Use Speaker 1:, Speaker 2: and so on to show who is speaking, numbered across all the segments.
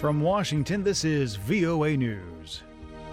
Speaker 1: From Washington, this is VOA News.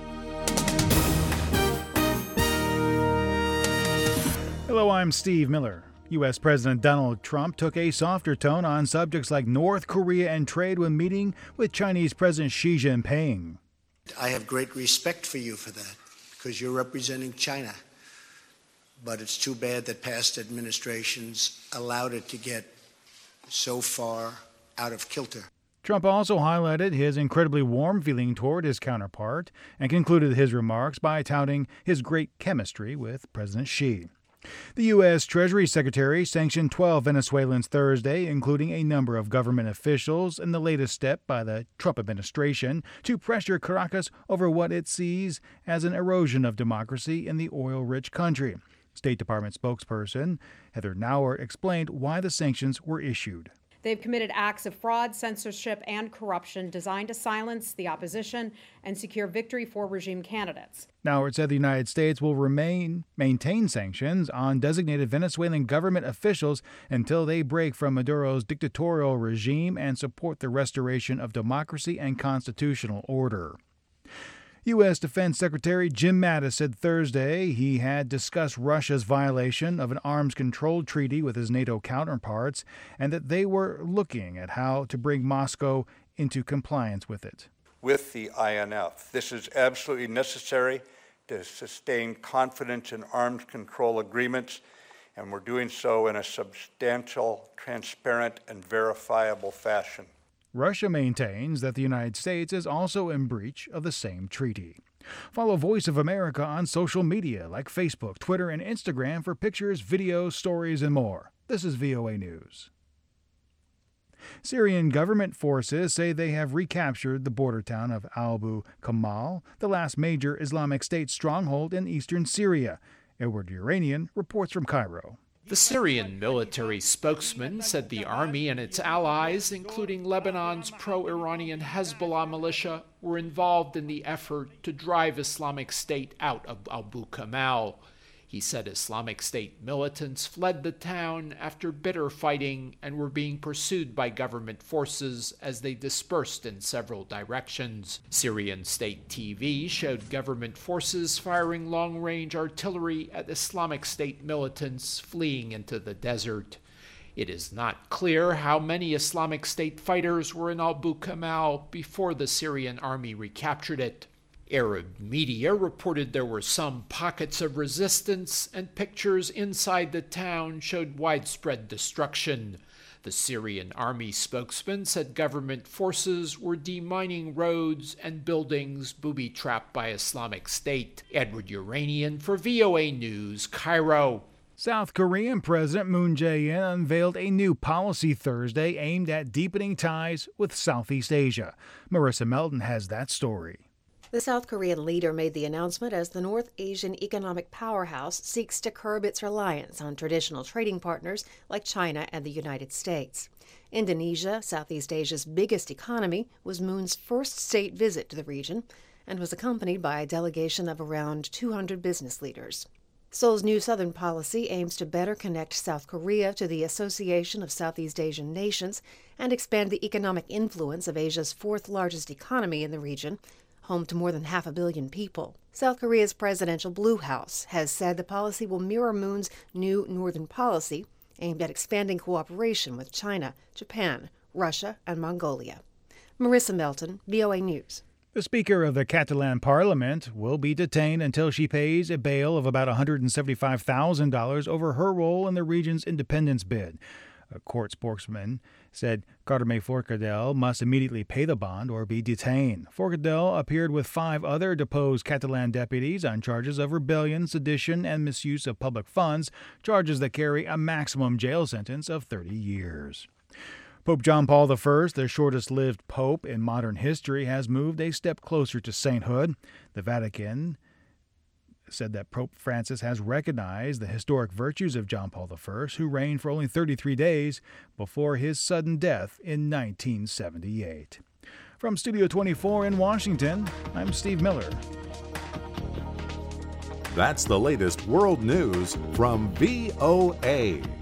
Speaker 1: Hello, I'm Steve Miller. U.S. President Donald Trump took a softer tone on subjects like North Korea and trade when meeting with Chinese President Xi Jinping.
Speaker 2: I have great respect for you for that, because you're representing China. But it's too bad that past administrations allowed it to get so far out of kilter.
Speaker 1: Trump also highlighted his incredibly warm feeling toward his counterpart and concluded his remarks by touting his great chemistry with President Xi. The U.S. Treasury Secretary sanctioned 12 Venezuelans Thursday, including a number of government officials, in the latest step by the Trump administration to pressure Caracas over what it sees as an erosion of democracy in the oil-rich country. State Department spokesperson Heather Nauert explained why the sanctions were issued.
Speaker 3: They've committed acts of fraud, censorship, and corruption designed to silence the opposition and secure victory for regime candidates.
Speaker 1: Nauert said the United States will maintain sanctions on designated Venezuelan government officials until they break from Maduro's dictatorial regime and support the restoration of democracy and constitutional order. U.S. Defense Secretary Jim Mattis said Thursday he had discussed Russia's violation of an arms control treaty with his NATO counterparts and that they were looking at how to bring Moscow into compliance with it.
Speaker 4: With the INF, this is absolutely necessary to sustain confidence in arms control agreements, and we're doing so in a substantial, transparent, and verifiable fashion.
Speaker 1: Russia maintains that the United States is also in breach of the same treaty. Follow Voice of America on social media like Facebook, Twitter, and Instagram for pictures, videos, stories, and more. This is VOA News. Syrian government forces say they have recaptured the border town of Abu Kamal, the last major Islamic State stronghold in eastern Syria. Edward Uranian reports from Cairo.
Speaker 5: The Syrian military spokesman said the army and its allies, including Lebanon's pro-Iranian Hezbollah militia, were involved in the effort to drive Islamic State out of Abu Kamal. He said Islamic State militants fled the town after bitter fighting and were being pursued by government forces as they dispersed in several directions. Syrian state TV showed government forces firing long-range artillery at Islamic State militants fleeing into the desert. It is not clear how many Islamic State fighters were in Abu Kamal before the Syrian army recaptured it. Arab media reported there were some pockets of resistance, and pictures inside the town showed widespread destruction. The Syrian army spokesman said government forces were demining roads and buildings booby-trapped by Islamic State. Edward Uranian for VOA News, Cairo.
Speaker 1: South Korean President Moon Jae-in unveiled a new policy Thursday aimed at deepening ties with Southeast Asia. Marissa Melton has that story.
Speaker 6: The South Korean leader made the announcement as the North Asian economic powerhouse seeks to curb its reliance on traditional trading partners like China and the United States. Indonesia, Southeast Asia's biggest economy, was Moon's first state visit to the region and was accompanied by a delegation of around 200 business leaders. Seoul's new Southern policy aims to better connect South Korea to the Association of Southeast Asian Nations and expand the economic influence of Asia's fourth largest economy in the region, home to more than 500 million people. South Korea's presidential Blue House has said the policy will mirror Moon's new Northern policy, aimed at expanding cooperation with China, Japan, Russia, and Mongolia. Marissa Melton, VOA News.
Speaker 1: The Speaker of the Catalan Parliament will be detained until she pays a bail of about $175,000 over her role in the region's independence bid. A court spokesman said Carme Forcadell must immediately pay the bond or be detained. Forcadell appeared with 5 other deposed Catalan deputies on charges of rebellion, sedition, and misuse of public funds, charges that carry a maximum jail sentence of 30 years. Pope John Paul I, the shortest-lived pope in modern history, has moved a step closer to sainthood. The Vatican said that Pope Francis has recognized the historic virtues of John Paul I, who reigned for only 33 days before his sudden death in 1978. From Studio 24 in Washington, I'm Steve Miller.
Speaker 7: That's the latest world news from VOA.